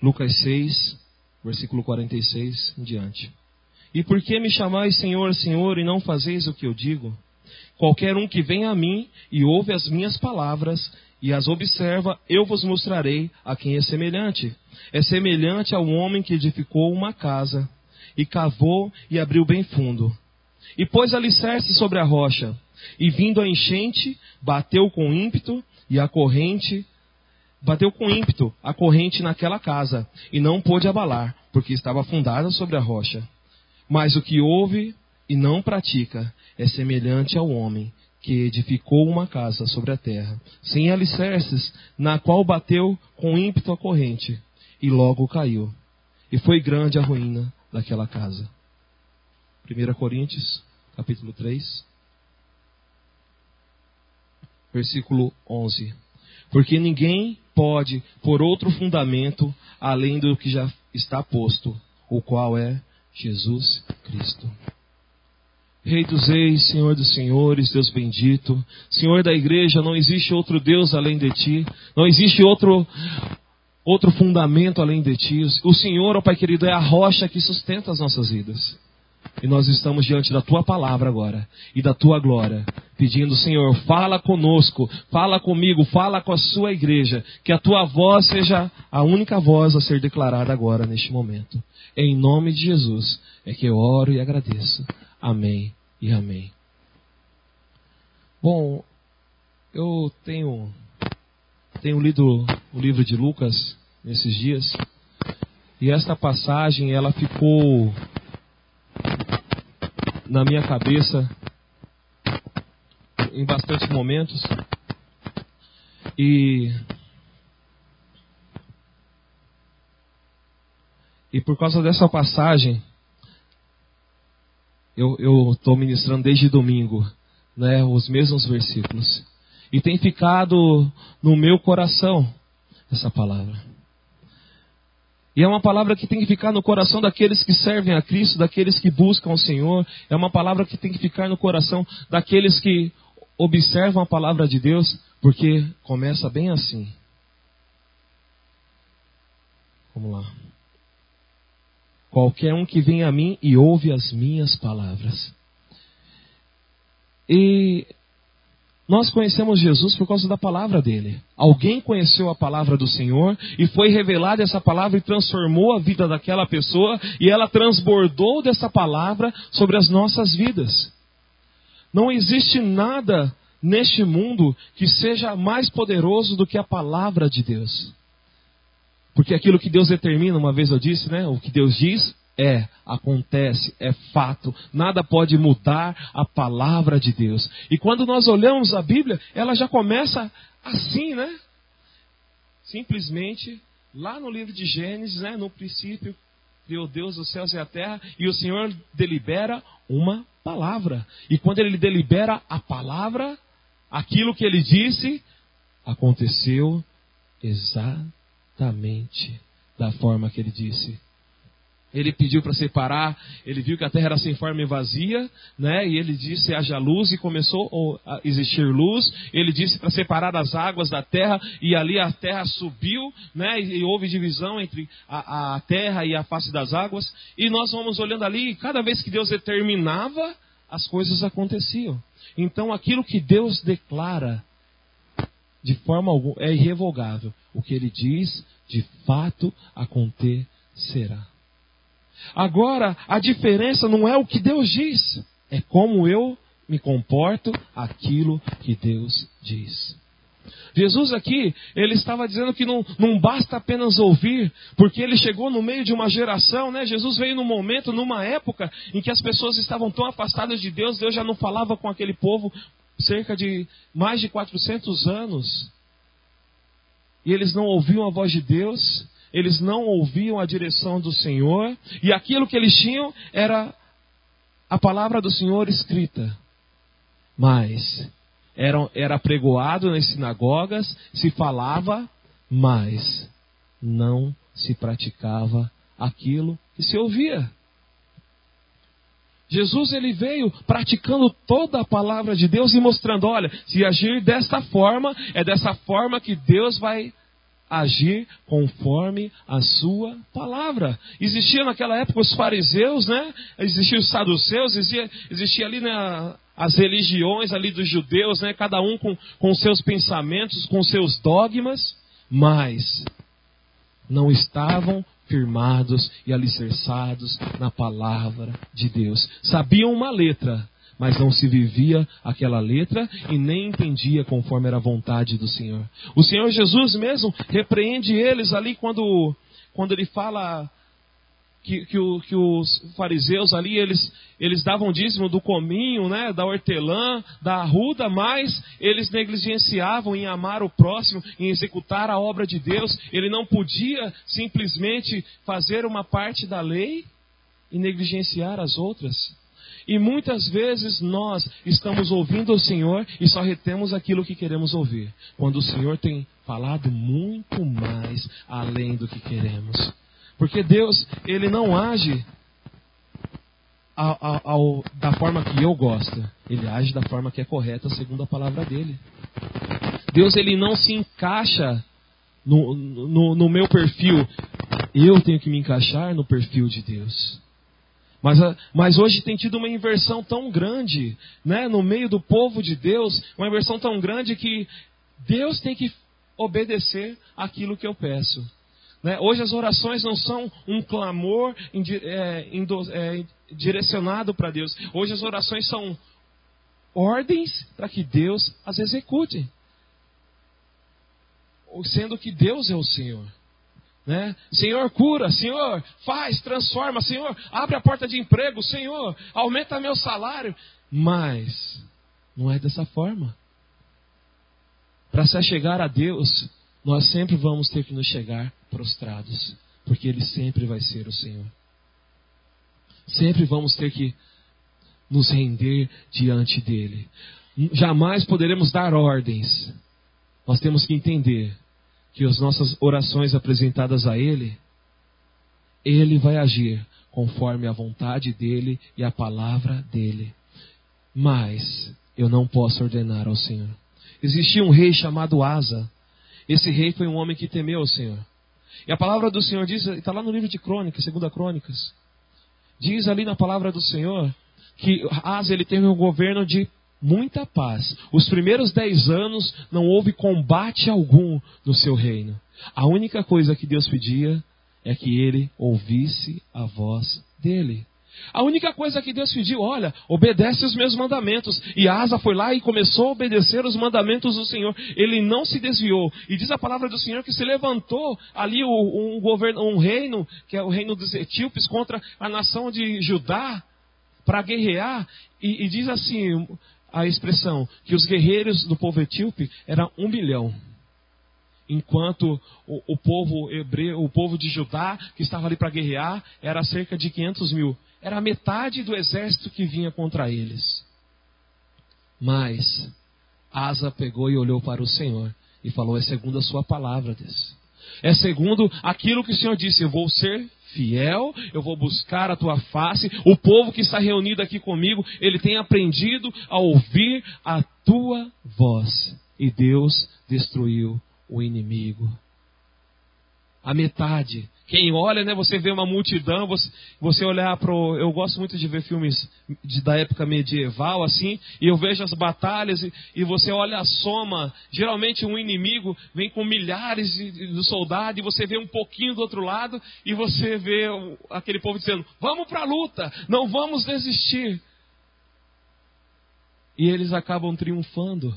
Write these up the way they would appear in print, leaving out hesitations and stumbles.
Lucas 6, versículo 46 em diante. E por que me chamais Senhor, Senhor, e não fazeis o que eu digo? Qualquer um que vem a mim e ouve as minhas palavras e as observa, eu vos mostrarei a quem é semelhante. É semelhante ao homem que edificou uma casa, e cavou e abriu bem fundo. E pôs alicerce sobre a rocha, e vindo a enchente, bateu com ímpeto a corrente naquela casa, e não pôde abalar, porque estava fundada sobre a rocha. Mas o que ouve e não pratica é semelhante ao homem que edificou uma casa sobre a terra, sem alicerces, na qual bateu com ímpeto a corrente, e logo caiu. E foi grande a ruína daquela casa. 1 Coríntios, capítulo 3, versículo 11. Porque ninguém pode pôr outro fundamento além do que já está posto, o qual é Jesus Cristo. Rei dos reis, Senhor dos senhores, Deus bendito, Senhor da igreja, não existe outro Deus além de ti, não existe outro fundamento além de ti. O Senhor, ó Pai querido, é a rocha que sustenta as nossas vidas. E nós estamos diante da Tua palavra agora, e da Tua glória, pedindo, Senhor, fala conosco, fala comigo, fala com a Sua igreja, que a Tua voz seja a única voz a ser declarada agora, neste momento. Em nome de Jesus, é que eu oro e agradeço. Amém e amém. Bom, eu tenho lido o livro de Lucas nesses dias, e esta passagem, ela ficou na minha cabeça em bastantes momentos, e por causa dessa passagem eu estou ministrando desde domingo, né, os mesmos versículos, e tem ficado no meu coração essa palavra. E é uma palavra que tem que ficar no coração daqueles que servem a Cristo, daqueles que buscam o Senhor. É uma palavra que tem que ficar no coração daqueles que observam a palavra de Deus, porque começa bem assim. Vamos lá. Qualquer um que vem a mim e ouve as minhas palavras. E nós conhecemos Jesus por causa da palavra dele. Alguém conheceu a palavra do Senhor e foi revelada essa palavra e transformou a vida daquela pessoa, e ela transbordou dessa palavra sobre as nossas vidas. Não existe nada neste mundo que seja mais poderoso do que a palavra de Deus. Porque aquilo que Deus determina, uma vez eu disse, né? O que Deus diz acontece, é fato. Nada pode mudar a palavra de Deus. E quando nós olhamos a Bíblia, ela já começa assim, né? Simplesmente, lá no livro de Gênesis, né? No princípio, criou Deus os céus e a terra, e o Senhor delibera uma palavra. E quando Ele delibera a palavra, aquilo que Ele disse, aconteceu exatamente da forma que Ele disse. Ele pediu para separar, ele viu que a terra era sem forma e vazia, né? E ele disse, haja luz, e começou a existir luz. Ele disse para separar as águas da terra, e ali a terra subiu, né? E houve divisão entre a terra e a face das águas. E nós vamos olhando ali, e cada vez que Deus determinava, as coisas aconteciam. Então aquilo que Deus declara, de forma alguma, é irrevogável. O que Ele diz, de fato acontecerá. Agora, a diferença não é o que Deus diz, é como eu me comporto aquilo que Deus diz. Jesus aqui, ele estava dizendo que não basta apenas ouvir, porque ele chegou no meio de uma geração, né? Jesus veio num momento, numa época em que as pessoas estavam tão afastadas de Deus, Deus já não falava com aquele povo cerca de mais de 400 anos. E eles não ouviam a voz de Deus, eles não ouviam a direção do Senhor, e aquilo que eles tinham era a palavra do Senhor escrita. Mas era pregoado nas sinagogas, se falava, mas não se praticava aquilo que se ouvia. Jesus, ele veio praticando toda a palavra de Deus e mostrando, olha, se agir desta forma, é dessa forma que Deus vai agir conforme a sua palavra. Existia naquela época os fariseus, né? Existiam os saduceus, existia ali, né, as religiões ali dos judeus, né? Cada um com seus pensamentos, com seus dogmas, mas não estavam firmados e alicerçados na palavra de Deus. Sabiam uma letra, mas não se vivia aquela letra e nem entendia conforme era a vontade do Senhor. O Senhor Jesus mesmo repreende eles ali quando ele fala que os fariseus ali, eles davam dízimo do cominho, né, da hortelã, da arruda, mas eles negligenciavam em amar o próximo, em executar a obra de Deus. Ele não podia simplesmente fazer uma parte da lei e negligenciar as outras. E muitas vezes nós estamos ouvindo o Senhor e só retemos aquilo que queremos ouvir, quando o Senhor tem falado muito mais além do que queremos. Porque Deus, Ele não age da forma que eu gosto. Ele age da forma que é correta, segundo a palavra dEle. Deus, Ele não se encaixa no meu perfil. Eu tenho que me encaixar no perfil de Deus. Mas hoje tem tido uma inversão tão grande, né, no meio do povo de Deus, uma inversão tão grande que Deus tem que obedecer aquilo que eu peço. Né? Hoje as orações não são um clamor direcionado para Deus. Hoje as orações são ordens para que Deus as execute. Sendo que Deus é o Senhor. Né? Senhor, cura, Senhor, faz, transforma, Senhor, abre a porta de emprego, Senhor, aumenta meu salário. Mas não é dessa forma. Para se chegar a Deus, nós sempre vamos ter que nos chegar prostrados, porque Ele sempre vai ser o Senhor. Sempre vamos ter que nos render diante dEle. Jamais poderemos dar ordens. Nós temos que entender que as nossas orações apresentadas a Ele, Ele vai agir conforme a vontade dEle e a palavra dEle. Mas eu não posso ordenar ao Senhor. Existia um rei chamado Asa. Esse rei foi um homem que temeu o Senhor. E a palavra do Senhor diz, está lá no livro de Crônicas, 2 Crônicas. Diz ali na palavra do Senhor que Asa, ele teve um governo de muita paz. Os primeiros 10 anos não houve combate algum no seu reino. A única coisa que Deus pedia é que ele ouvisse a voz dele. A única coisa que Deus pediu, olha, obedece os meus mandamentos. E Asa foi lá e começou a obedecer os mandamentos do Senhor. Ele não se desviou. E diz a palavra do Senhor que se levantou ali um reino, que é o reino dos etíopes, contra a nação de Judá, para guerrear. E diz assim a expressão, que os guerreiros do povo etíope eram 1 milhão. Enquanto o povo hebreu, o povo de Judá, que estava ali para guerrear, era cerca de 500 mil. Era a metade do exército que vinha contra eles. Mas Asa pegou e olhou para o Senhor e falou, é segundo a sua palavra, Deus. É segundo aquilo que o Senhor disse, eu vou ser fiel, eu vou buscar a tua face. O povo que está reunido aqui comigo, ele tem aprendido a ouvir a tua voz. E Deus destruiu o inimigo. A metade. Quem olha, né, você vê uma multidão, você olhar eu gosto muito de ver filmes da época medieval, assim, e eu vejo as batalhas, e você olha a soma, geralmente um inimigo vem com milhares de soldados, e você vê um pouquinho do outro lado, e você vê aquele povo dizendo, vamos para a luta, não vamos desistir. E eles acabam triunfando.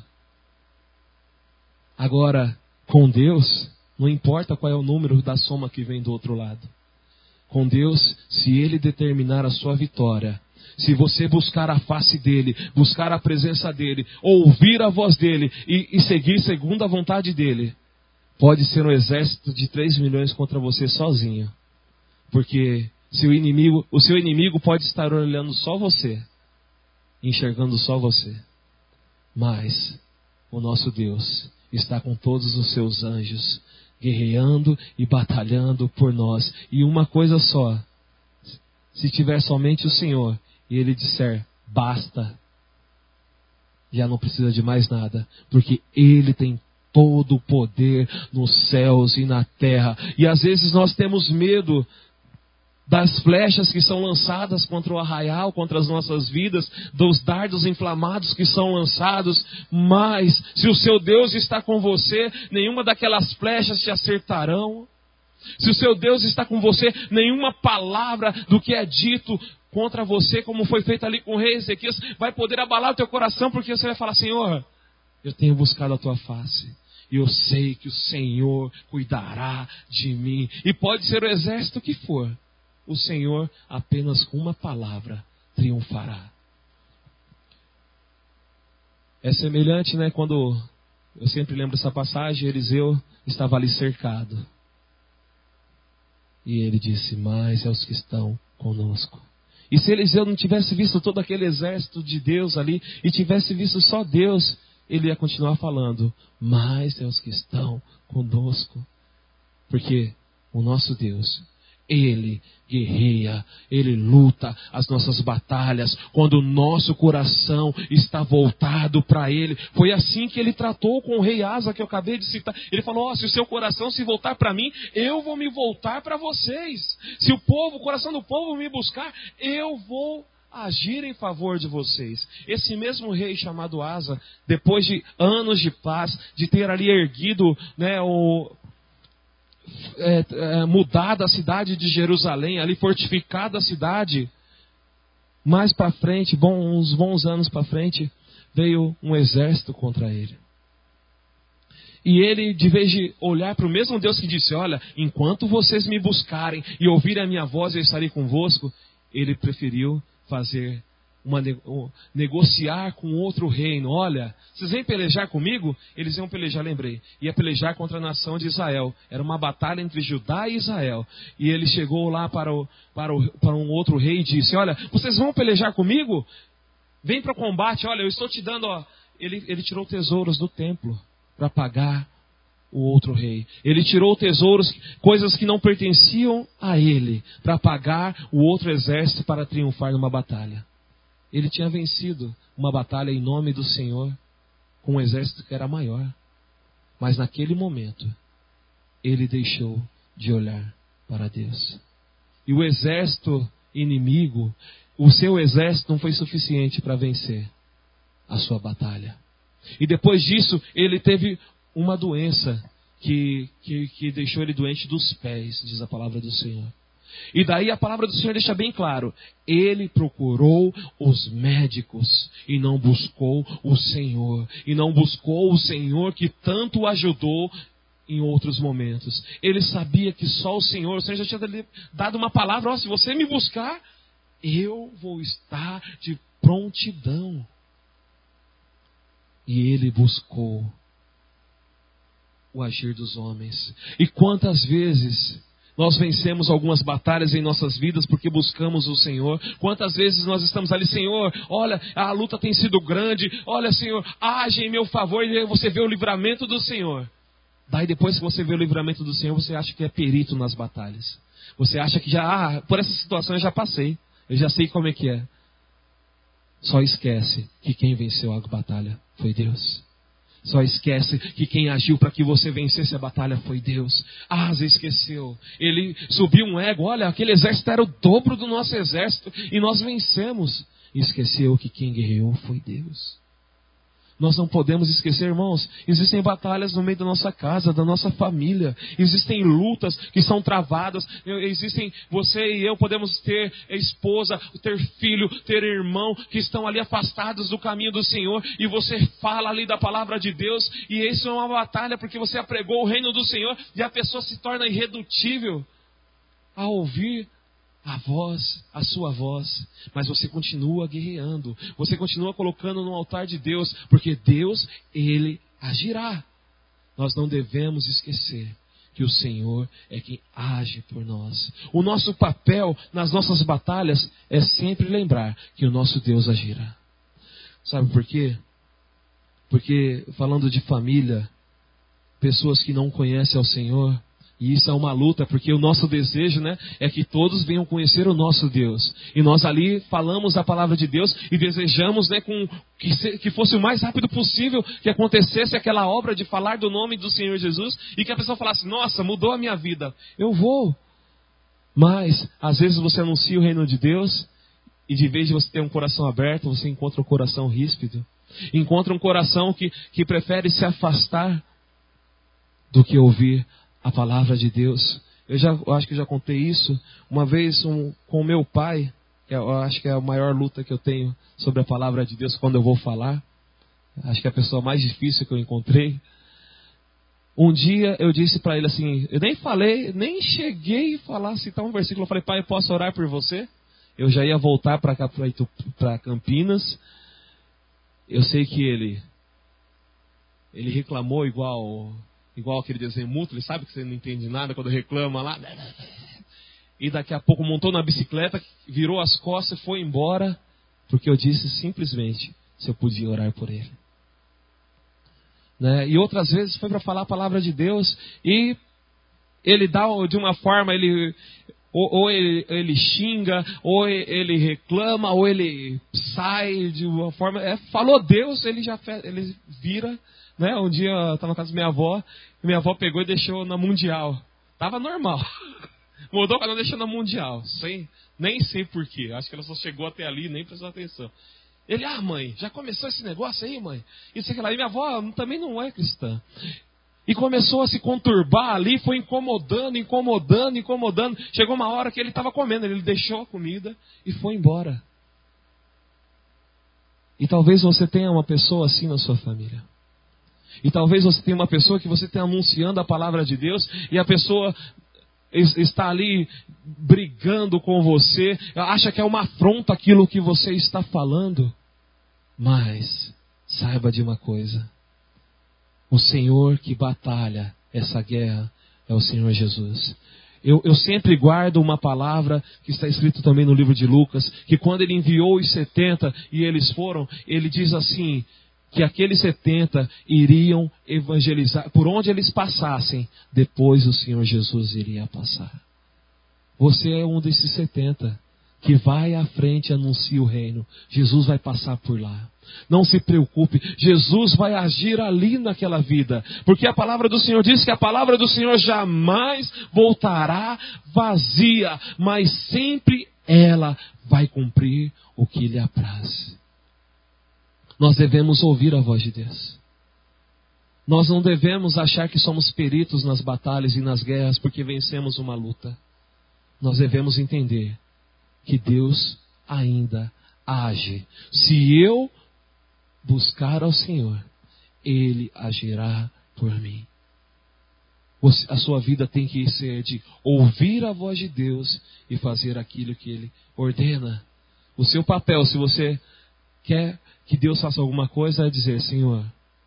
Agora, com Deus, não importa qual é o número da soma que vem do outro lado. Com Deus, se Ele determinar a sua vitória, se você buscar a face dEle, buscar a presença dEle, ouvir a voz dEle e seguir segundo a vontade dEle, pode ser um exército de 3 milhões contra você sozinho. Porque o seu inimigo pode estar olhando só você, enxergando só você. Mas o nosso Deus está com todos os seus anjos, guerreando e batalhando por nós. E uma coisa só, se tiver somente o Senhor e Ele disser, basta, já não precisa de mais nada, porque Ele tem todo o poder nos céus e na terra. E às vezes nós temos medo das flechas que são lançadas contra o arraial, contra as nossas vidas, dos dardos inflamados que são lançados, mas se o seu Deus está com você, nenhuma daquelas flechas te acertarão. Se o seu Deus está com você, nenhuma palavra do que é dito contra você, como foi feito ali com o rei Ezequias, vai poder abalar o teu coração, porque você vai falar: Senhor, eu tenho buscado a tua face, e eu sei que o Senhor cuidará de mim. E pode ser o exército que for, o Senhor apenas com uma palavra triunfará. É semelhante, né? Quando eu sempre lembro essa passagem, Eliseu estava ali cercado. E ele disse: mais é os que estão conosco. E se Eliseu não tivesse visto todo aquele exército de Deus ali, e tivesse visto só Deus, ele ia continuar falando: mais é os que estão conosco. Porque o nosso Deus, Ele guerreia, Ele luta as nossas batalhas, quando o nosso coração está voltado para Ele. Foi assim que Ele tratou com o rei Asa, que eu acabei de citar. Ele falou: se o seu coração se voltar para mim, eu vou me voltar para vocês. Se o coração do povo me buscar, eu vou agir em favor de vocês. Esse mesmo rei chamado Asa, depois de anos de paz, de ter ali erguido, né, mudado a cidade de Jerusalém, ali fortificado a cidade, mais para frente, uns bons anos para frente, veio um exército contra ele. E ele, de vez de olhar para o mesmo Deus que disse: olha, enquanto vocês me buscarem e ouvirem a minha voz, eu estarei convosco, ele preferiu negociar com outro reino. Olha, vocês vêm pelejar comigo? Eles iam pelejar, lembrei. Ia pelejar contra a nação de Israel. Era uma batalha entre Judá e Israel. E ele chegou lá para um outro rei e disse: olha, vocês vão pelejar comigo? Vem para o combate. Olha, eu estou te dando... Ele tirou tesouros do templo para pagar o outro rei. Ele tirou tesouros, coisas que não pertenciam a ele, para pagar o outro exército para triunfar numa batalha. Ele tinha vencido uma batalha em nome do Senhor, com um exército que era maior. Mas naquele momento, ele deixou de olhar para Deus. E o exército inimigo, o seu exército não foi suficiente para vencer a sua batalha. E depois disso, ele teve uma doença que deixou ele doente dos pés, diz a palavra do Senhor. E daí a palavra do Senhor deixa bem claro: ele procurou os médicos e não buscou o Senhor. E não buscou o Senhor que tanto o ajudou em outros momentos. Ele sabia que só o Senhor já tinha dado uma palavra: se você me buscar, eu vou estar de prontidão. E ele buscou o agir dos homens. E quantas vezes nós vencemos algumas batalhas em nossas vidas porque buscamos o Senhor? Quantas vezes nós estamos ali: Senhor, olha, a luta tem sido grande, olha, Senhor, age em meu favor, e você vê o livramento do Senhor. Daí depois que você vê o livramento do Senhor, você acha que é perito nas batalhas. Você acha que por essa situação eu já passei, eu já sei como é que é. Só esquece que quem venceu a batalha foi Deus. Só esquece que quem agiu para que você vencesse a batalha foi Deus. Asa esqueceu. Ele subiu um ego. Olha, aquele exército era o dobro do nosso exército e nós vencemos. E esqueceu que quem guerreou foi Deus. Nós não podemos esquecer, irmãos, existem batalhas no meio da nossa casa, da nossa família. Existem lutas que são travadas. Existem, você e eu podemos ter esposa, ter filho, ter irmão, que estão ali afastados do caminho do Senhor. E você fala ali da palavra de Deus. E isso é uma batalha porque você apregou o reino do Senhor. E a pessoa se torna irredutível a ouvir a sua voz, mas você continua guerreando, você continua colocando no altar de Deus, porque Deus, Ele agirá. Nós não devemos esquecer que o Senhor é quem age por nós. O nosso papel nas nossas batalhas é sempre lembrar que o nosso Deus agirá. Sabe por quê? Porque falando de família, pessoas que não conhecem ao Senhor, E isso é uma luta, porque o nosso desejo, né, é que todos venham conhecer o nosso Deus. E nós ali falamos a palavra de Deus e desejamos, né, que fosse o mais rápido possível que acontecesse aquela obra de falar do nome do Senhor Jesus e que a pessoa falasse, nossa, mudou a minha vida. Eu vou. Mas, às vezes você anuncia o reino de Deus e de vez de você ter um coração aberto, você encontra um coração ríspido. Encontra um coração que prefere se afastar do que ouvir a palavra de Deus. Eu acho que já contei isso uma vez com o meu pai. Eu acho que é a maior luta que eu tenho sobre a palavra de Deus quando eu vou falar. Acho que é a pessoa mais difícil que eu encontrei. Um dia eu disse para ele assim, eu nem falei, nem cheguei a falar, citar um versículo. Eu falei, pai, posso orar por você? Eu já ia voltar para cá, para Campinas. Eu sei que ele reclamou igual aquele desenho mútuo, ele sabe que você não entende nada quando reclama lá. E daqui a pouco montou na bicicleta, virou as costas e foi embora, porque eu disse simplesmente se eu podia orar por ele. Né? E outras vezes foi para falar a palavra de Deus e ele dá de uma forma, ou ele xinga, ou ele reclama, ou ele sai de uma forma. Falou Deus, ele vira. Né? Um dia eu estava na casa da minha avó pegou e deixou na Mundial. Tava normal. Mudou para não deixar na Mundial. Nem sei porquê. Acho que ela só chegou até ali e nem prestou atenção. Ele, mãe, já começou esse negócio aí, mãe? Isso aqui lá. E minha avó também não é cristã. E começou a se conturbar ali, foi incomodando. Chegou uma hora que ele estava comendo, ele deixou a comida e foi embora. E talvez você tenha uma pessoa assim na sua família. E talvez você tenha uma pessoa que você está anunciando a palavra de Deus e a pessoa está ali brigando com você, acha que é uma afronta aquilo que você está falando. Mas saiba de uma coisa: o Senhor que batalha essa guerra é o Senhor Jesus. Eu sempre guardo uma palavra que está escrito também no livro de Lucas, que quando ele enviou os 70 e eles foram, ele diz assim, que aqueles 70 iriam evangelizar, por onde eles passassem, depois o Senhor Jesus iria passar. Você é um desses 70 que vai à frente e anuncia o reino. Jesus vai passar por lá. Não se preocupe, Jesus vai agir ali naquela vida, porque a palavra do Senhor diz que a palavra do Senhor jamais voltará vazia, mas sempre ela vai cumprir o que lhe apraz. Nós devemos ouvir a voz de Deus. Nós não devemos achar que somos peritos nas batalhas e nas guerras porque vencemos uma luta. Nós devemos entender que Deus ainda age. Se eu buscar ao Senhor, Ele agirá por mim. A sua vida tem que ser de ouvir a voz de Deus e fazer aquilo que Ele ordena. O seu papel, se você quer que Deus faça alguma coisa, é dizer: Senhor,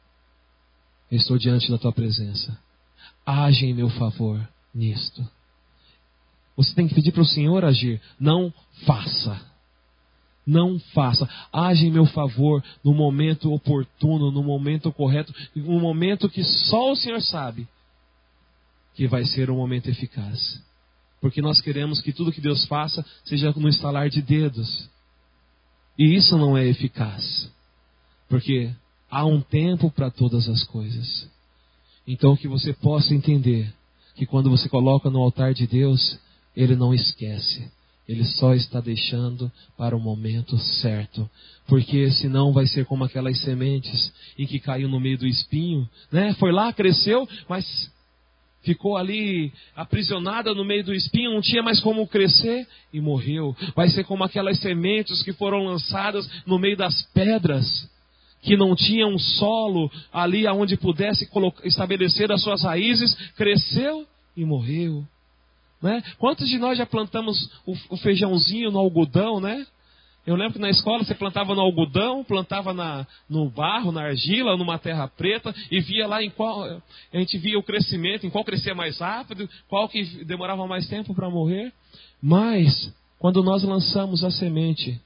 eu estou diante da Tua presença. Age em meu favor nisto. Você tem que pedir para o Senhor agir. Não faça. Não faça. Age em meu favor no momento oportuno, no momento correto, no momento que só o Senhor sabe que vai ser um momento eficaz. Porque nós queremos que tudo que Deus faça seja no estalar de dedos. E isso não é eficaz. Porque há um tempo para todas as coisas. Então que você possa entender que quando você coloca no altar de Deus, Ele não esquece. Ele só está deixando para o momento certo. Porque senão vai ser como aquelas sementes em que caiu no meio do espinho, né? Foi lá, cresceu, mas ficou ali aprisionada no meio do espinho, não tinha mais como crescer e morreu. Vai ser como aquelas sementes que foram lançadas no meio das pedras, que não tinha um solo ali onde pudesse estabelecer as suas raízes, cresceu e morreu. Né? Quantos de nós já plantamos o feijãozinho no algodão, né? Eu lembro que na escola você plantava no algodão, plantava no barro, na argila, numa terra preta, e via lá a gente via o crescimento, em qual crescia mais rápido, qual que demorava mais tempo para morrer. Mas, quando nós lançamos a semente,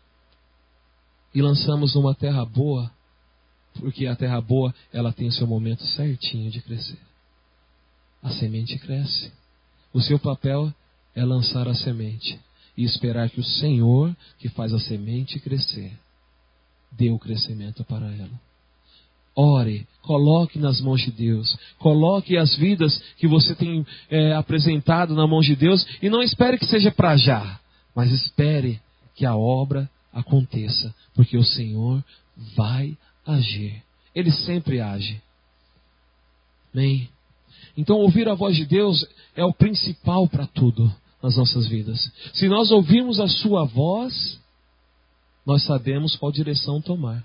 e lançamos numa terra boa, porque a terra boa, ela tem o seu momento certinho de crescer. A semente cresce. O seu papel é lançar a semente e esperar que o Senhor, que faz a semente crescer, dê o crescimento para ela. Ore, coloque nas mãos de Deus, coloque as vidas que você tem apresentado na mão de Deus e não espere que seja para já, mas espere que a obra aconteça, porque o Senhor vai agir. Ele sempre age. Amém? Então ouvir a voz de Deus é o principal para tudo nas nossas vidas. Se nós ouvirmos a sua voz, nós sabemos qual direção tomar.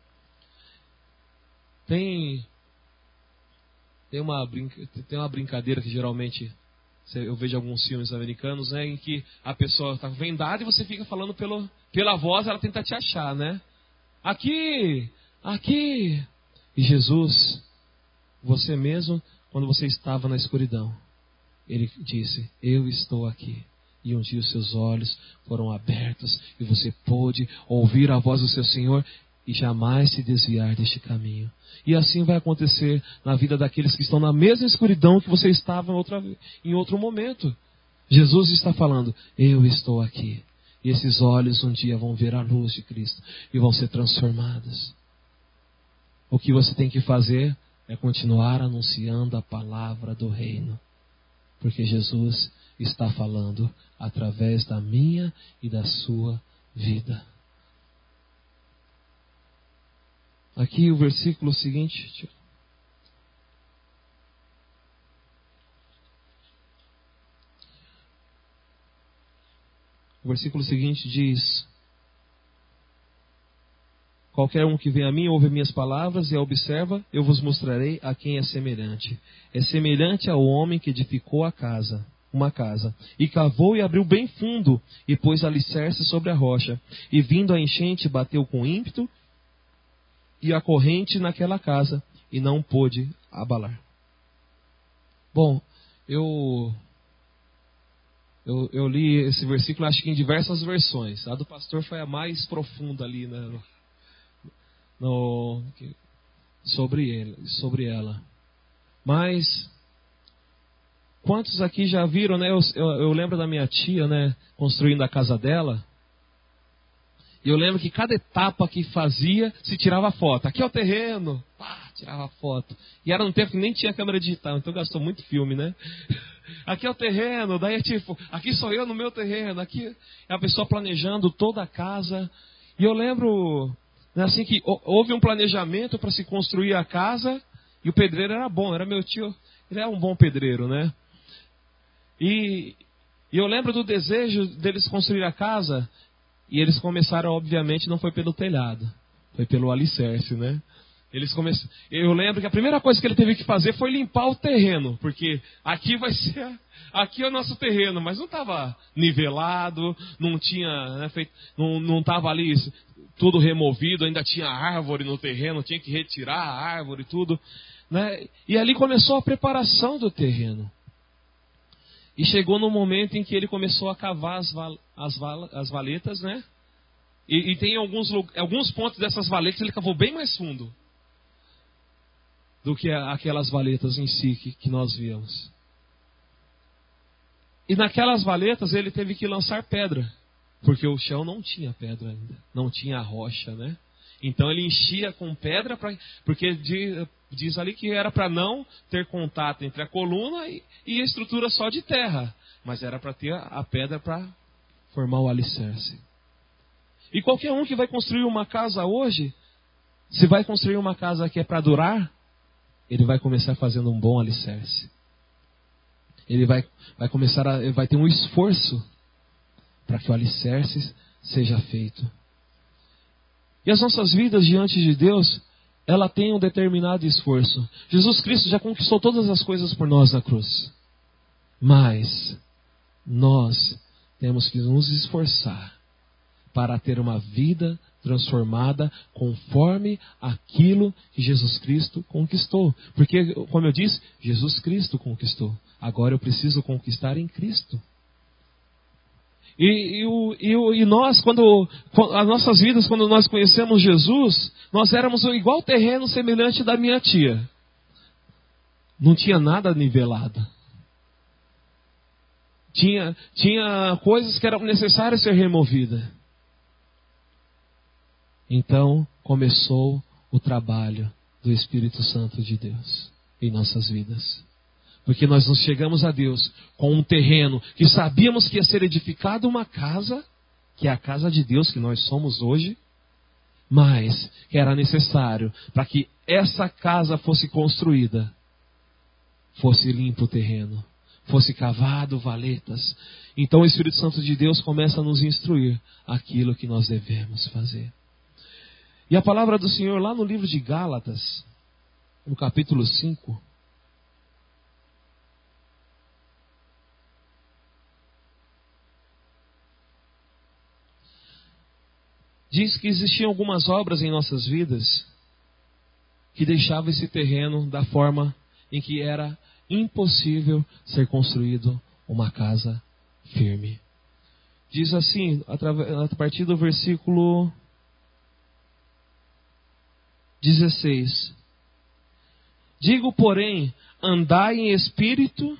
Tem uma brincadeira que geralmente eu vejo alguns filmes americanos, né, em que a pessoa está vendada e você fica falando pela voz, ela tenta te achar, né? Aqui! E Jesus, você mesmo, quando você estava na escuridão, Ele disse, eu estou aqui. E um dia os seus olhos foram abertos e você pôde ouvir a voz do seu Senhor e jamais se desviar deste caminho. E assim vai acontecer na vida daqueles que estão na mesma escuridão que você estava em outro momento. Jesus está falando, eu estou aqui. E esses olhos um dia vão ver a luz de Cristo e vão ser transformados. O que você tem que fazer é continuar anunciando a palavra do reino. Porque Jesus está falando através da minha e da sua vida. Aqui o versículo seguinte. O versículo seguinte diz: qualquer um que vem a mim, ouve minhas palavras e a observa, eu vos mostrarei a quem é semelhante. É semelhante ao homem que edificou uma casa, e cavou e abriu bem fundo, e pôs alicerce sobre a rocha. E vindo a enchente, bateu com ímpeto, e a corrente naquela casa, e não pôde abalar. Bom, eu li esse versículo, acho que em diversas versões. A do pastor foi a mais profunda ali, né, sobre ela. Mas quantos aqui já viram, né? Eu lembro da minha tia, né, construindo a casa dela. E eu lembro que cada etapa que fazia, se tirava foto. Aqui é o terreno, tirava foto. E era um tempo que nem tinha câmera digital, então gastou muito filme, né? Aqui é o terreno, daí tipo, aqui sou eu no meu terreno, aqui é a pessoa planejando toda a casa. E eu lembro, né, assim, que houve um planejamento para se construir a casa, e o pedreiro era bom, era meu tio, ele era um bom pedreiro, né? E eu lembro do desejo deles construir a casa. E eles começaram, obviamente, não foi pelo telhado, foi pelo alicerce, né? Eu lembro que a primeira coisa que ele teve que fazer foi limpar o terreno, porque aqui é o nosso terreno, mas não estava nivelado, não tinha, né, não estava ali tudo removido, ainda tinha árvore no terreno, tinha que retirar a árvore e tudo, né? E ali começou a preparação do terreno. E chegou no momento em que ele começou a cavar as valetas, né? E tem alguns pontos dessas valetas ele cavou bem mais fundo do que aquelas valetas em si que nós víamos. E naquelas valetas ele teve que lançar pedra, porque o chão não tinha pedra ainda, não tinha rocha, né? Então ele enchia com pedra, porque diz ali que era para não ter contato entre a coluna e a estrutura só de terra. Mas era para ter a pedra para formar o alicerce. E qualquer um que vai construir uma casa hoje, se vai construir uma casa que é para durar, ele vai começar fazendo um bom alicerce. Ele vai ter um esforço para que o alicerce seja feito. E as nossas vidas diante de Deus, ela tem um determinado esforço. Jesus Cristo já conquistou todas as coisas por nós na cruz. Mas nós temos que nos esforçar para ter uma vida transformada conforme aquilo que Jesus Cristo conquistou. Porque, como eu disse, Jesus Cristo conquistou. Agora eu preciso conquistar em Cristo. E nós, as nossas vidas, quando nós conhecemos Jesus, nós éramos igual terreno semelhante da minha tia. Não tinha nada nivelado. tinha coisas que eram necessárias ser removidas. Então começou o trabalho do Espírito Santo de Deus em nossas vidas. Porque nós nos chegamos a Deus com um terreno que sabíamos que ia ser edificado uma casa, que é a casa de Deus que nós somos hoje, mas que era necessário para que essa casa fosse construída, fosse limpo o terreno, fosse cavado valetas. Então o Espírito Santo de Deus começa a nos instruir aquilo que nós devemos fazer. E a palavra do Senhor lá no livro de Gálatas, no capítulo 5, diz que existiam algumas obras em nossas vidas que deixavam esse terreno da forma em que era impossível ser construído uma casa firme. Diz assim, a partir do versículo 16: Digo, porém, andai em espírito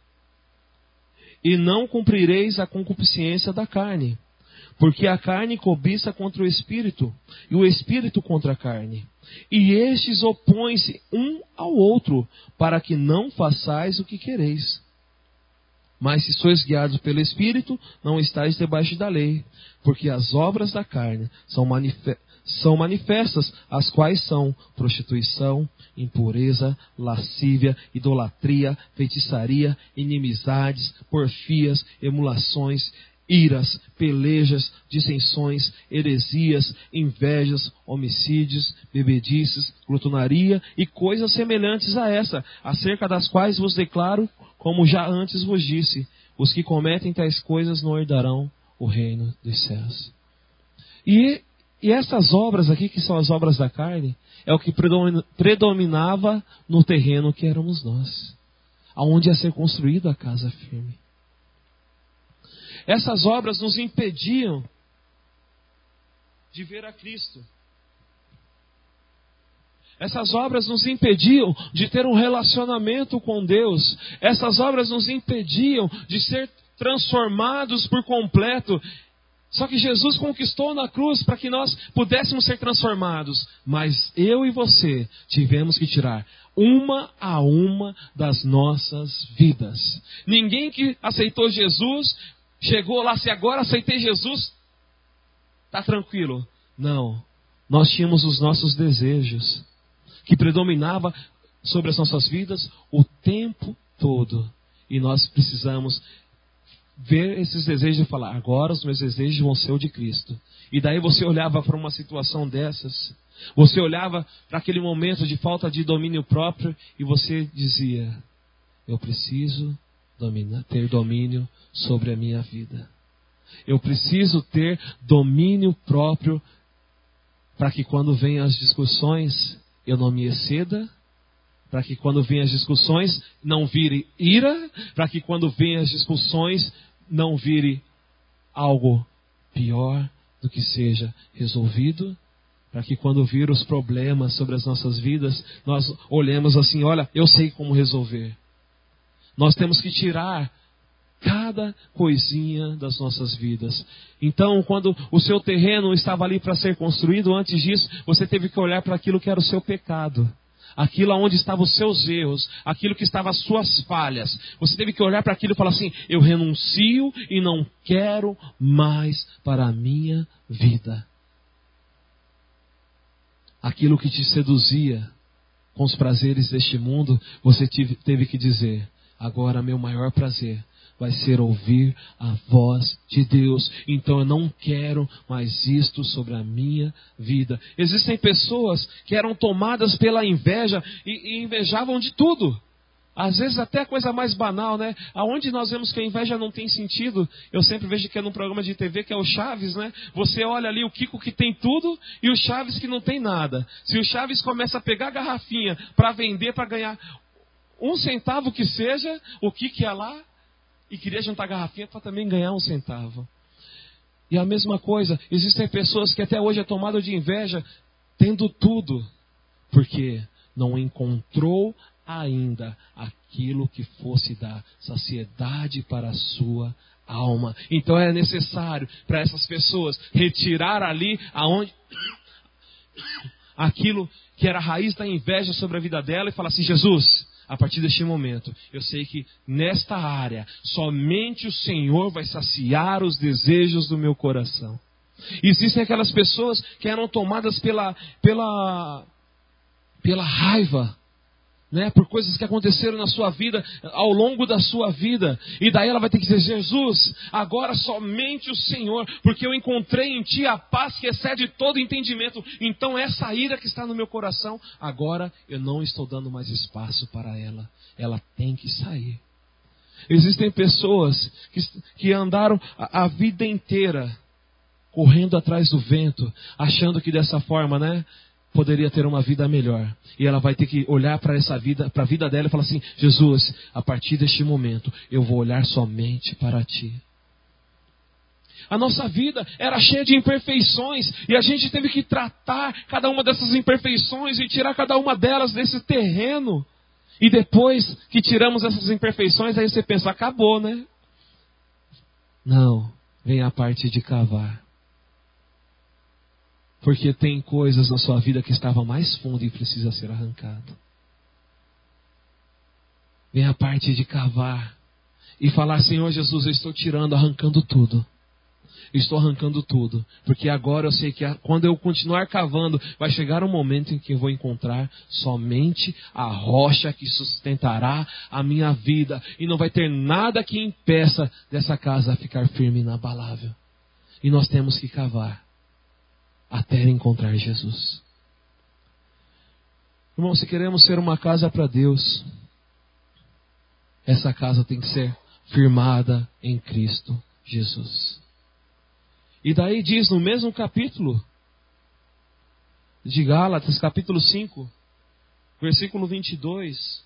e não cumprireis a concupiscência da carne. Porque a carne cobiça contra o espírito, e o espírito contra a carne. E estes opõem-se um ao outro, para que não façais o que quereis. Mas se sois guiados pelo espírito, não estáis debaixo da lei. Porque as obras da carne são manifestas, as quais são prostituição, impureza, lascívia, idolatria, feitiçaria, inimizades, porfias, emulações, iras, pelejas, dissensões, heresias, invejas, homicídios, bebedices, glutonaria e coisas semelhantes a essa, acerca das quais vos declaro, como já antes vos disse, os que cometem tais coisas não herdarão o reino dos céus. E essas obras aqui, que são as obras da carne, é o que predominava no terreno que éramos nós, aonde ia ser construída a casa firme. Essas obras nos impediam de ver a Cristo. Essas obras nos impediam de ter um relacionamento com Deus. Essas obras nos impediam de ser transformados por completo. Só que Jesus conquistou na cruz para que nós pudéssemos ser transformados. Mas eu e você tivemos que tirar uma a uma das nossas vidas. Ninguém que aceitou Jesus chegou lá, se agora aceitei Jesus, está tranquilo. Não, nós tínhamos os nossos desejos, que predominava sobre as nossas vidas o tempo todo. E nós precisamos ver esses desejos e falar, agora os meus desejos vão ser o de Cristo. E daí você olhava para uma situação dessas, você olhava para aquele momento de falta de domínio próprio e você dizia, eu preciso ter domínio sobre a minha vida. Eu preciso ter domínio próprio para que quando venham as discussões eu não me exceda, para que quando venham as discussões não vire ira, para que quando venham as discussões não vire algo pior do que seja resolvido, para que quando vir os problemas sobre as nossas vidas, nós olhemos assim, olha, eu sei como resolver. Nós temos que tirar cada coisinha das nossas vidas. Então, quando o seu terreno estava ali para ser construído, antes disso, você teve que olhar para aquilo que era o seu pecado. Aquilo onde estavam os seus erros, aquilo que estavam as suas falhas. Você teve que olhar para aquilo e falar assim, eu renuncio e não quero mais para a minha vida. Aquilo que te seduzia com os prazeres deste mundo, você teve que dizer, agora meu maior prazer vai ser ouvir a voz de Deus. Então eu não quero mais isto sobre a minha vida. Existem pessoas que eram tomadas pela inveja e invejavam de tudo. Às vezes até a coisa mais banal, né? Aonde nós vemos que a inveja não tem sentido, eu sempre vejo que é num programa de TV que é o Chaves, né? Você olha ali o Kiko que tem tudo e o Chaves que não tem nada. Se o Chaves começa a pegar a garrafinha para vender, para ganhar 1 centavo que seja, o Kiko ia lá e queria juntar garrafinha para também ganhar 1 centavo. E a mesma coisa, existem pessoas que até hoje é tomada de inveja, tendo tudo, porque não encontrou ainda aquilo que fosse dar saciedade para a sua alma. Então é necessário para essas pessoas retirar ali aonde aquilo que era a raiz da inveja sobre a vida dela e falar assim: Jesus, a partir deste momento, eu sei que nesta área somente o Senhor vai saciar os desejos do meu coração. Existem aquelas pessoas que eram tomadas pela raiva, né, por coisas que aconteceram na sua vida, ao longo da sua vida. E daí ela vai ter que dizer: Jesus, agora somente o Senhor, porque eu encontrei em Ti a paz que excede todo entendimento. Então essa ira que está no meu coração, agora eu não estou dando mais espaço para ela. Ela tem que sair. Existem pessoas que andaram a vida inteira correndo atrás do vento, achando que dessa forma, né, poderia ter uma vida melhor. E ela vai ter que olhar para essa vida, para a vida dela e falar assim: Jesus, a partir deste momento, eu vou olhar somente para Ti. A nossa vida era cheia de imperfeições, e a gente teve que tratar cada uma dessas imperfeições e tirar cada uma delas desse terreno. E depois que tiramos essas imperfeições, aí você pensa: acabou, né? Não, vem a parte de cavar. Porque tem coisas na sua vida que estavam mais fundo e precisa ser arrancado. Vem a parte de cavar e falar: Senhor Jesus, eu estou tirando, arrancando tudo. Estou arrancando tudo. Porque agora eu sei que quando eu continuar cavando, vai chegar um momento em que eu vou encontrar somente a rocha que sustentará a minha vida. E não vai ter nada que impeça dessa casa ficar firme e inabalável. E nós temos que cavar até encontrar Jesus. Irmão, se queremos ser uma casa para Deus, essa casa tem que ser firmada em Cristo Jesus. E daí diz no mesmo capítulo de Gálatas, capítulo 5, versículo 22,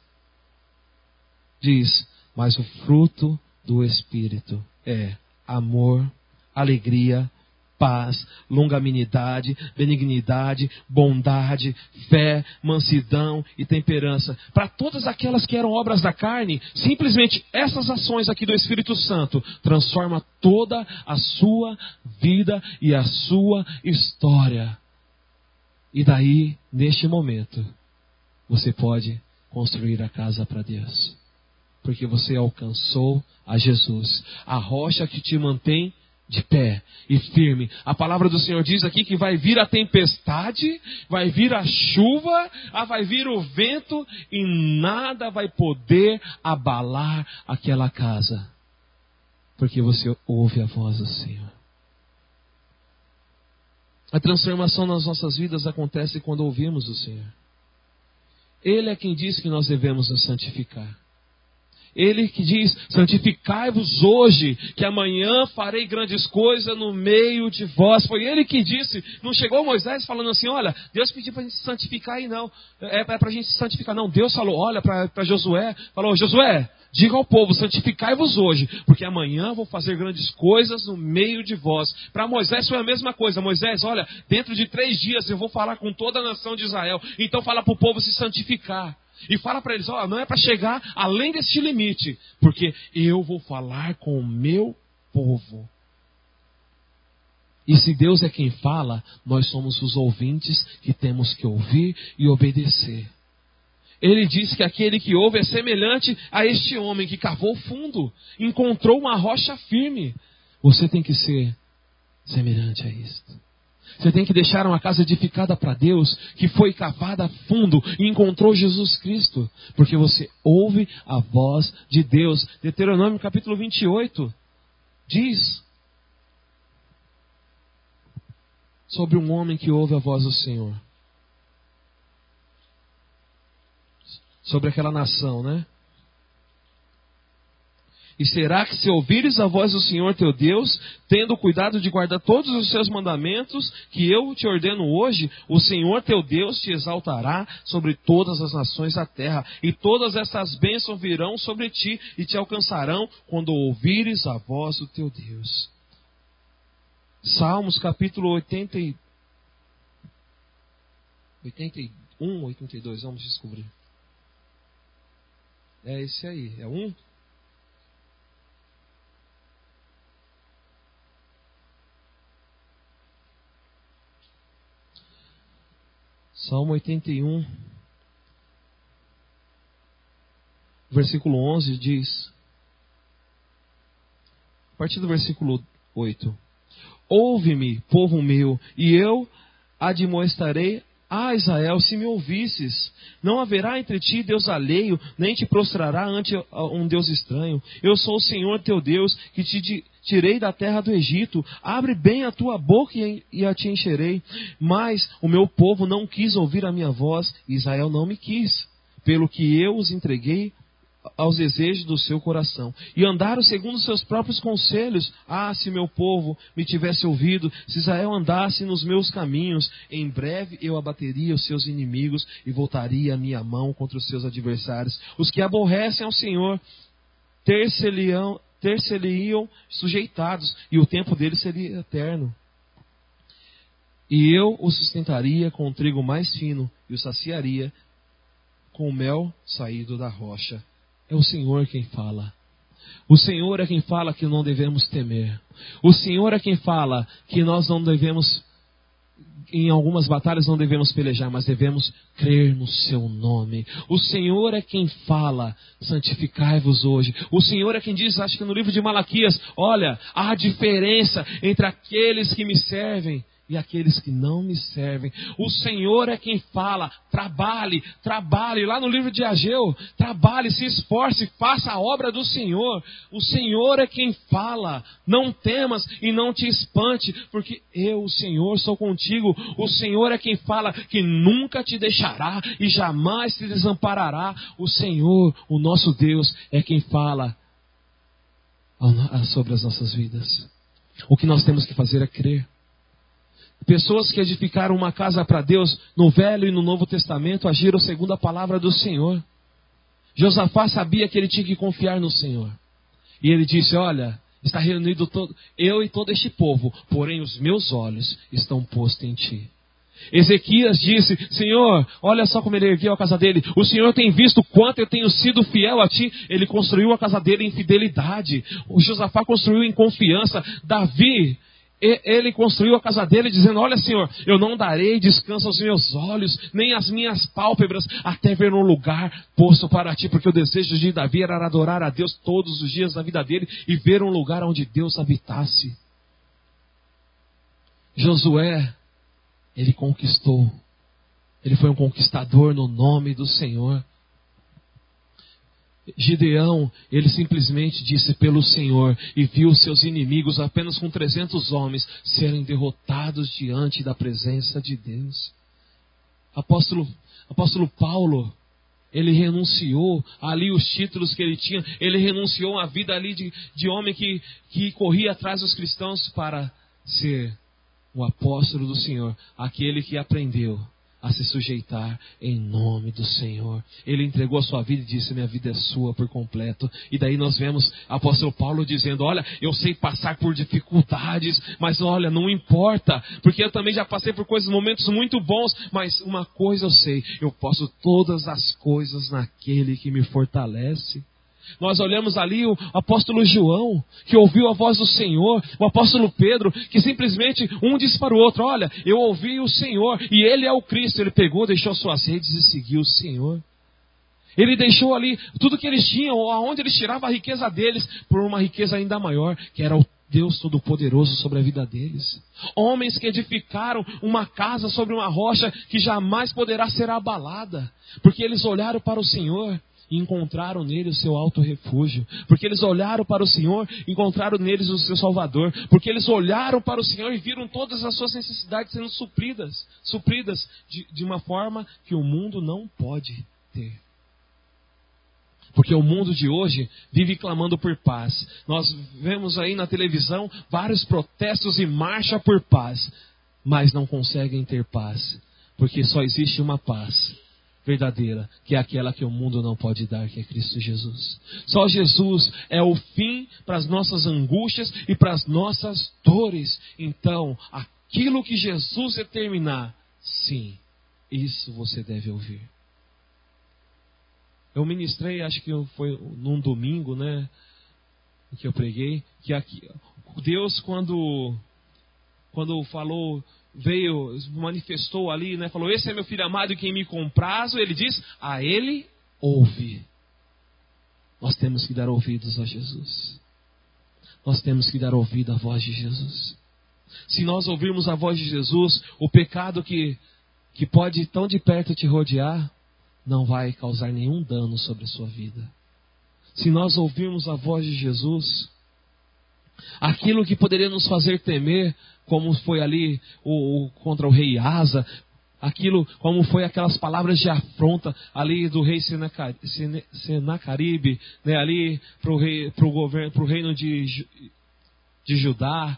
diz: mas o fruto do Espírito é amor, alegria, paz, longanimidade, benignidade, bondade, fé, mansidão e temperança. Para todas aquelas que eram obras da carne, simplesmente essas ações aqui do Espírito Santo transformam toda a sua vida e a sua história. E daí, neste momento, você pode construir a casa para Deus. Porque você alcançou a Jesus, a rocha que te mantém de pé e firme. A palavra do Senhor diz aqui que vai vir a tempestade, vai vir a chuva, vai vir o vento e nada vai poder abalar aquela casa. Porque você ouve a voz do Senhor. A transformação nas nossas vidas acontece quando ouvimos o Senhor. Ele é quem diz que nós devemos nos santificar. Ele que diz: santificai-vos hoje, que amanhã farei grandes coisas no meio de vós. Foi ele que disse. Não chegou Moisés falando assim: olha, Deus pediu para a gente se santificar aí não. É para a gente se santificar. Não, Deus falou, olha para Josué. Falou: Josué, diga ao povo, santificai-vos hoje, porque amanhã vou fazer grandes coisas no meio de vós. Para Moisés foi a mesma coisa. Moisés, olha, dentro de 3 dias eu vou falar com toda a nação de Israel. Então fala para o povo se santificar. E fala para eles: ó, não é para chegar além deste limite, porque eu vou falar com o meu povo. E se Deus é quem fala, nós somos os ouvintes que temos que ouvir e obedecer. Ele diz que aquele que ouve é semelhante a este homem que cavou fundo, encontrou uma rocha firme. Você tem que ser semelhante a isto. Você tem que deixar uma casa edificada para Deus, que foi cavada a fundo e encontrou Jesus Cristo. Porque você ouve a voz de Deus. Deuteronômio capítulo 28 diz sobre um homem que ouve a voz do Senhor. Sobre aquela nação, né? E será que se ouvires a voz do Senhor teu Deus, tendo cuidado de guardar todos os seus mandamentos, que eu te ordeno hoje, o Senhor teu Deus te exaltará sobre todas as nações da terra, e todas essas bênçãos virão sobre ti e te alcançarão quando ouvires a voz do teu Deus. Salmos capítulo 81, 82, vamos descobrir. É esse aí. É um? Salmo 81, versículo 11 diz, a partir do versículo 8: Ouve-me, povo meu, e eu admoestarei a Israel, se me ouvisses. Não haverá entre ti Deus alheio, nem te prostrará ante um Deus estranho. Eu sou o Senhor teu Deus, que te tirei da terra do Egito. Abre bem a tua boca e a te encherei. Mas o meu povo não quis ouvir a minha voz, e Israel não me quis, pelo que eu os entreguei aos desejos do seu coração, e andaram segundo os seus próprios conselhos. Ah, se meu povo me tivesse ouvido, se Israel andasse nos meus caminhos, em breve eu abateria os seus inimigos e voltaria a minha mão contra os seus adversários. Os que aborrecem ao Senhor ter-se-lhe-iam sujeitados, e o tempo deles seria eterno. E eu os sustentaria com o trigo mais fino, e os saciaria com o mel saído da rocha. É o Senhor quem fala. O Senhor é quem fala que não devemos temer. O Senhor é quem fala que nós não devemos, em algumas batalhas não devemos pelejar, mas devemos crer no seu nome. O Senhor é quem fala, santificai-vos hoje. O Senhor é quem diz, acho que no livro de Malaquias, olha, há diferença entre aqueles que me servem e aqueles que não me servem. O Senhor é quem fala, trabalhe, trabalhe. Lá no livro de Ageu, trabalhe, se esforce, faça a obra do Senhor. O Senhor é quem fala, não temas e não te espante, porque eu, o Senhor, sou contigo. O Senhor é quem fala que nunca te deixará e jamais te desamparará. O Senhor, o nosso Deus, é quem fala sobre as nossas vidas. O que nós temos que fazer é crer. Pessoas que edificaram uma casa para Deus no Velho e no Novo Testamento agiram segundo a palavra do Senhor. Josafá sabia que ele tinha que confiar no Senhor. E ele disse, olha, está reunido eu e todo este povo, porém os meus olhos estão postos em ti. Ezequias disse, Senhor, olha só como ele ergueu a casa dele. O Senhor tem visto quanto eu tenho sido fiel a ti. Ele construiu a casa dele em fidelidade. O Josafá construiu em confiança. Davi, ele construiu a casa dele dizendo, olha Senhor, eu não darei descanso aos meus olhos, nem às minhas pálpebras, até ver um lugar posto para ti. Porque o desejo de Davi era adorar a Deus todos os dias da vida dele e ver um lugar onde Deus habitasse. Josué, ele conquistou. Ele foi um conquistador no nome do Senhor. Gideão, ele simplesmente disse pelo Senhor e viu seus inimigos apenas com 300 homens serem derrotados diante da presença de Deus. Apóstolo Paulo, ele renunciou ali os títulos que ele tinha, ele renunciou a vida ali de homem que corria atrás dos cristãos para ser o apóstolo do Senhor, aquele que aprendeu a se sujeitar em nome do Senhor. Ele entregou a sua vida e disse, minha vida é sua por completo. E daí nós vemos o apóstolo Paulo dizendo, olha, eu sei passar por dificuldades, mas olha, não importa, porque eu também já passei por momentos muito bons, mas uma coisa eu sei, eu posso todas as coisas naquele que me fortalece. Nós olhamos ali o apóstolo João, que ouviu a voz do Senhor, o apóstolo Pedro, que simplesmente um disse para o outro, olha, eu ouvi o Senhor, e Ele é o Cristo. Ele pegou, deixou suas redes e seguiu o Senhor. Ele deixou ali tudo que eles tinham, aonde eles tiravam a riqueza deles, por uma riqueza ainda maior, que era o Deus Todo-Poderoso sobre a vida deles. Homens que edificaram uma casa sobre uma rocha que jamais poderá ser abalada, porque eles olharam para o Senhor e encontraram nele o seu alto refúgio. Porque eles olharam para o Senhor e encontraram neles o seu Salvador. Porque eles olharam para o Senhor e viram todas as suas necessidades sendo supridas de uma forma que o mundo não pode ter. Porque o mundo de hoje vive clamando por paz. Nós vemos aí na televisão vários protestos e marcha por paz, mas não conseguem ter paz, porque só existe uma paz verdadeira, que é aquela que o mundo não pode dar, que é Cristo Jesus. Só Jesus é o fim para as nossas angústias e para as nossas dores. Então, aquilo que Jesus determinar, sim, isso você deve ouvir. Eu ministrei, acho que foi num domingo, né? Que eu preguei, que aqui, Deus quando falou, veio, manifestou ali, né? Falou, esse é meu filho amado em quem me comprazo. Ele diz, a ele ouve. Nós temos que dar ouvidos a Jesus. Nós temos que dar ouvido à voz de Jesus. Se nós ouvirmos a voz de Jesus, o pecado que pode tão de perto te rodear, não vai causar nenhum dano sobre a sua vida. Se nós ouvirmos a voz de Jesus, aquilo que poderia nos fazer temer, como foi ali contra o rei Asa, aquilo, como foi aquelas palavras de afronta ali do rei Senacaribe, né, ali pro reino de Judá.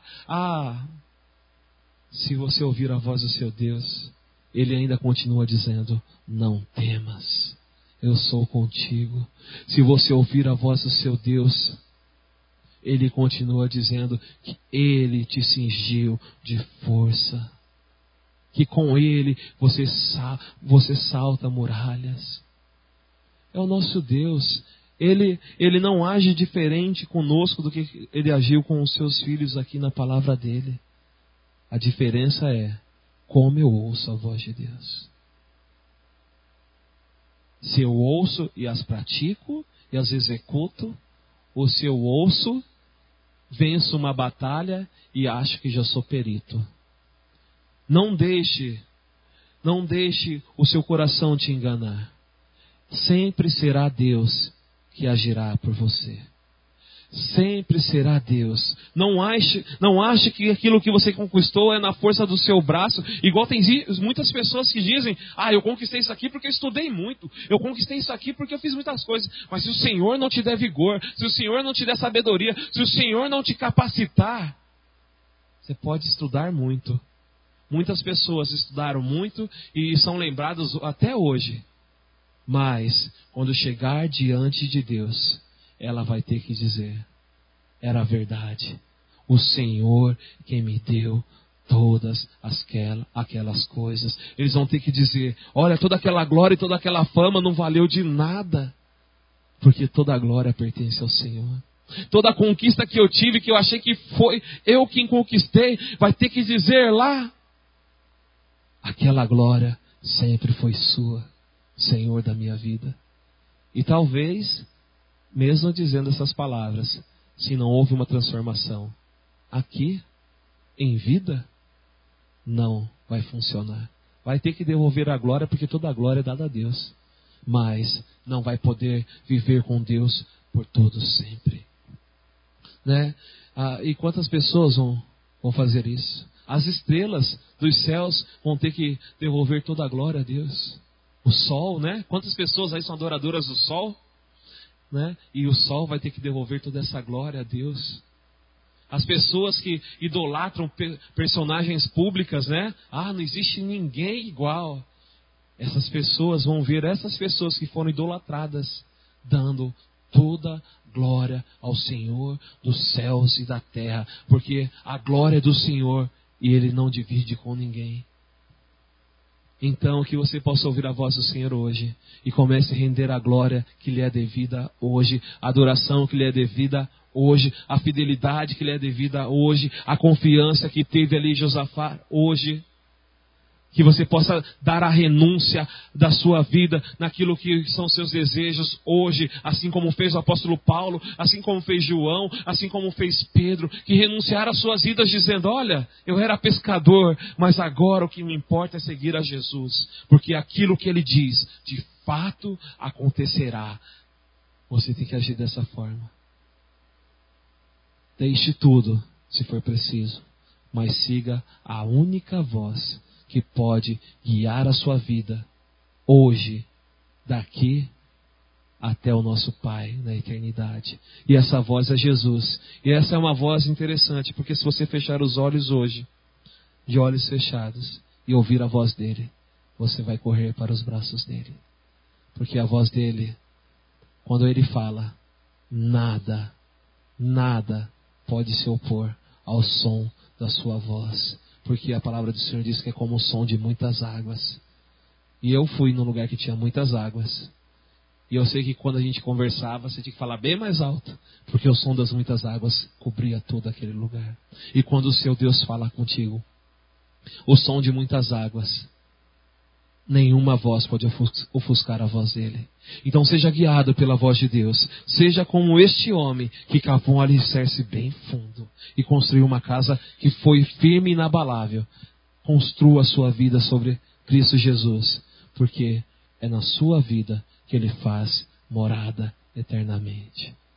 Se você ouvir a voz do seu Deus, Ele ainda continua dizendo, não temas, eu sou contigo. Se você ouvir a voz do seu Deus, Ele continua dizendo que Ele te cingiu de força, que com Ele você salta muralhas. É o nosso Deus. Ele não age diferente conosco do que Ele agiu com os seus filhos aqui na palavra dEle. A diferença é como eu ouço a voz de Deus. Se eu ouço e as pratico e as executo, ou se eu ouço, venço uma batalha e acho que já sou perito. Não deixe o seu coração te enganar. Sempre será Deus que agirá por você. Sempre será Deus. Não ache que aquilo que você conquistou é na força do seu braço. Igual tem muitas pessoas que dizem, eu conquistei isso aqui porque eu estudei muito. Eu conquistei isso aqui porque eu fiz muitas coisas. Mas se o Senhor não te der vigor, se o Senhor não te der sabedoria, se o Senhor não te capacitar, você pode estudar muito. Muitas pessoas estudaram muito e são lembradas até hoje. Mas quando chegar diante de Deus, ela vai ter que dizer, era verdade, o Senhor quem me deu todas aquelas coisas. Eles vão ter que dizer, olha, toda aquela glória e toda aquela fama não valeu de nada, porque toda a glória pertence ao Senhor. Toda a conquista que eu tive, que eu achei que foi eu quem conquistei, vai ter que dizer lá, aquela glória sempre foi sua, Senhor da minha vida. E talvez, mesmo dizendo essas palavras, se não houve uma transformação aqui, em vida, não vai funcionar. Vai ter que devolver a glória, porque toda a glória é dada a Deus. Mas não vai poder viver com Deus por todo sempre. Né? E quantas pessoas vão fazer isso? As estrelas dos céus vão ter que devolver toda a glória a Deus. O sol, né? Quantas pessoas aí são adoradoras do sol? Né? E o sol vai ter que devolver toda essa glória a Deus. As pessoas que idolatram personagens públicas, né? Não existe ninguém igual. Essas pessoas vão ver essas pessoas que foram idolatradas, dando toda glória ao Senhor dos céus e da terra. Porque a glória é do Senhor e Ele não divide com ninguém. Então, que você possa ouvir a voz do Senhor hoje e comece a render a glória que lhe é devida hoje, a adoração que lhe é devida hoje, a fidelidade que lhe é devida hoje, a confiança que teve ali Josafá hoje. Que você possa dar a renúncia da sua vida naquilo que são seus desejos hoje, assim como fez o apóstolo Paulo, assim como fez João, assim como fez Pedro, que renunciaram às suas vidas dizendo, olha, eu era pescador, mas agora o que me importa é seguir a Jesus, porque aquilo que Ele diz, de fato acontecerá. Você tem que agir dessa forma. Deixe tudo, se for preciso, mas siga a única voz que pode guiar a sua vida hoje, daqui até o nosso Pai na eternidade. E essa voz é Jesus. E essa é uma voz interessante, porque se você fechar os olhos hoje, de olhos fechados, e ouvir a voz dele, você vai correr para os braços dele. Porque a voz dele, quando ele fala, nada pode se opor ao som da sua voz. Porque a palavra do Senhor diz que é como o som de muitas águas. E eu fui num lugar que tinha muitas águas. E eu sei que quando a gente conversava, você tinha que falar bem mais alto, porque o som das muitas águas cobria todo aquele lugar. E quando o seu Deus fala contigo, o som de muitas águas, nenhuma voz pode ofuscar a voz dele. Então seja guiado pela voz de Deus. Seja como este homem que cavou um alicerce bem fundo e construiu uma casa que foi firme e inabalável. Construa a sua vida sobre Cristo Jesus, porque é na sua vida que Ele faz morada eternamente.